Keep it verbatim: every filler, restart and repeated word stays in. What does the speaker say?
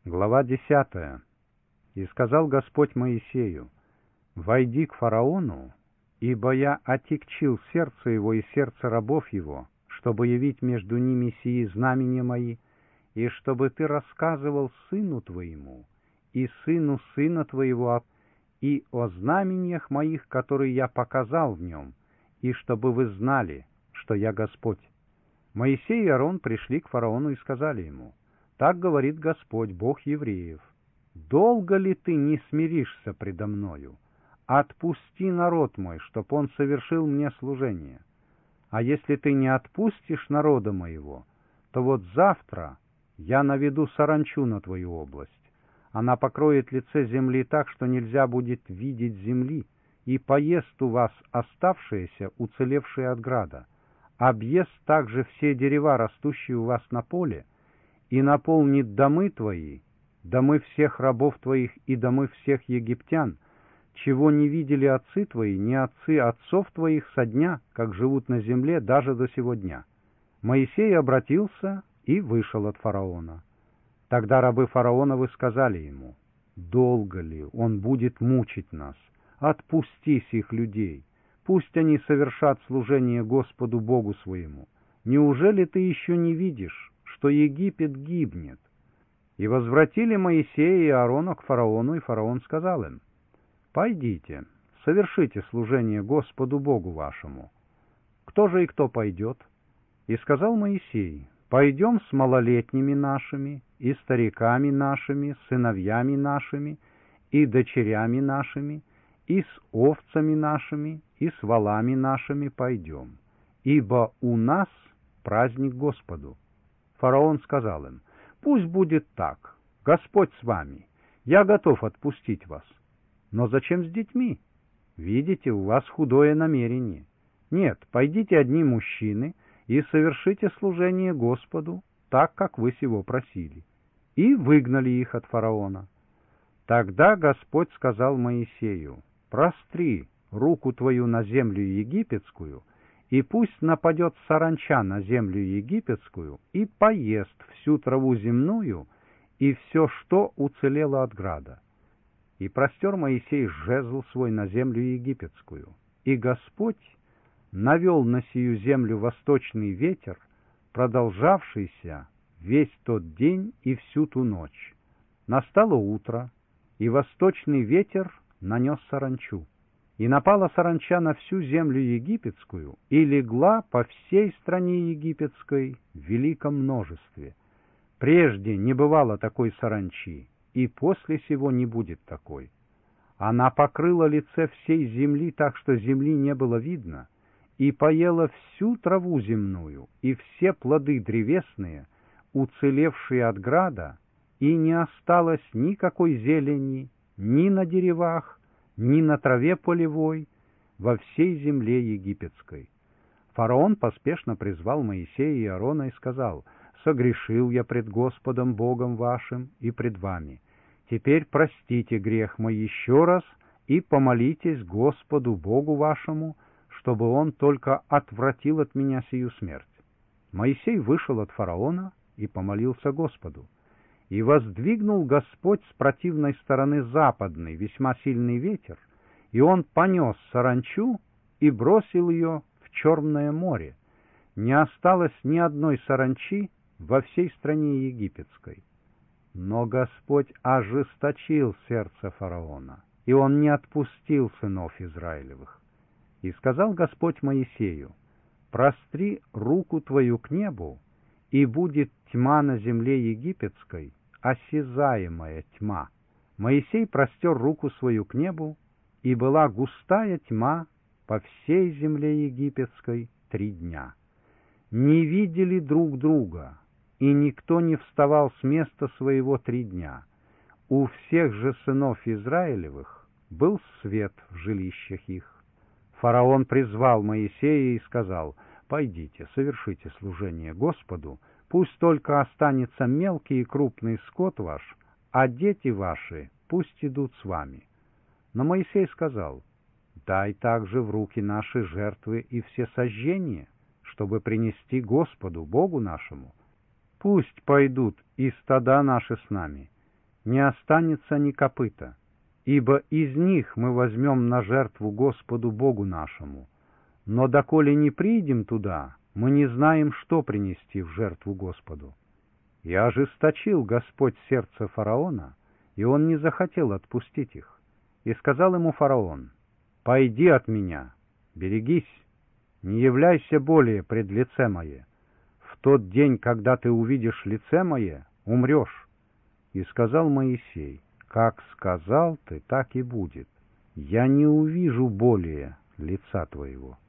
Глава десятая. «И сказал Господь Моисею: войди к фараону, ибо я отягчил сердце его и сердце рабов его, чтобы явить между ними сии знамения мои, и чтобы ты рассказывал сыну твоему и сыну сына твоего и о знамениях моих, которые я показал в нем, и чтобы вы знали, что я Господь». Моисей и Аарон пришли к фараону и сказали ему: «Так говорит Господь, Бог евреев: долго ли ты не смиришься предо мною? Отпусти народ мой, чтоб он совершил мне служение. А если ты не отпустишь народа моего, то вот завтра я наведу саранчу на твою область. Она покроет лице земли так, что нельзя будет видеть земли, и поест у вас оставшиеся, уцелевшие от града, объест также все дерева, растущие у вас на поле, и наполнит домы твои, домы всех рабов твоих и домы всех египтян, чего не видели отцы твои, ни отцы отцов твоих со дня, как живут на земле, даже до сего дня». Моисей обратился и вышел от фараона. Тогда рабы фараоновы сказали ему: «Долго ли он будет мучить нас? Отпусти сих людей, пусть они совершат служение Господу Богу своему. Неужели ты еще не видишь, что Египет гибнет?» И возвратили Моисея и Аарона к фараону, и фараон сказал им: «Пойдите, совершите служение Господу Богу вашему». «Кто же и кто пойдет?» И сказал Моисей: «Пойдем с малолетними нашими, и стариками нашими, сыновьями нашими, и дочерями нашими, и с овцами нашими, и с волами нашими пойдем, ибо у нас праздник Господу». Фараон сказал им: «Пусть будет так, Господь с вами, я готов отпустить вас. Но зачем с детьми? Видите, у вас худое намерение. Нет, пойдите одни мужчины и совершите служение Господу, так, как вы сего просили». И выгнали их от фараона. Тогда Господь сказал Моисею: «Простри руку твою на землю египетскую, и пусть нападет саранча на землю египетскую и поест всю траву земную и все, что уцелело от града». И простер Моисей жезл свой на землю египетскую, и Господь навел на сию землю восточный ветер, продолжавшийся весь тот день и всю ту ночь. Настало утро, и восточный ветер нанес саранчу. И напала саранча на всю землю египетскую, и легла по всей стране египетской в великом множестве. Прежде не бывало такой саранчи, и после сего не будет такой. Она покрыла лице всей земли так, что земли не было видно, и поела всю траву земную, и все плоды древесные, уцелевшие от града, и не осталось никакой зелени ни на деревах, ни на траве полевой, во всей земле египетской. Фараон поспешно призвал Моисея и Аарона и сказал: «Согрешил я пред Господом Богом вашим и пред вами. Теперь простите грех мой еще раз и помолитесь Господу Богу вашему, чтобы Он только отвратил от меня сию смерть». Моисей вышел от фараона и помолился Господу. И воздвигнул Господь с противной стороны западный весьма сильный ветер, и он понес саранчу и бросил ее в Черное море. Не осталось ни одной саранчи во всей стране египетской. Но Господь ожесточил сердце фараона, и он не отпустил сынов Израилевых. И сказал Господь Моисею: «Простри руку твою к небу, и будет тьма на земле египетской, осязаемая тьма». Моисей простер руку свою к небу, и была густая тьма по всей земле египетской три дня. Не видели друг друга, и никто не вставал с места своего три дня. У всех же сынов Израилевых был свет в жилищах их. Фараон призвал Моисея и сказал: «Пойдите, совершите служение Господу, пусть только останется мелкий и крупный скот ваш, а дети ваши пусть идут с вами». Но Моисей сказал: «Дай также в руки наши жертвы и все сожжения, чтобы принести Господу, Богу нашему. Пусть пойдут и стада наши с нами, не останется ни копыта, ибо из них мы возьмем на жертву Господу Богу нашему. Но доколе не придем туда, мы не знаем, что принести в жертву Господу». И ожесточил Господь сердце фараона, и он не захотел отпустить их. И сказал ему фараон: «Пойди от меня, берегись, не являйся более пред лице мое. В тот день, когда ты увидишь лице мое, умрешь». И сказал Моисей: «Как сказал ты, так и будет. Я не увижу более лица твоего».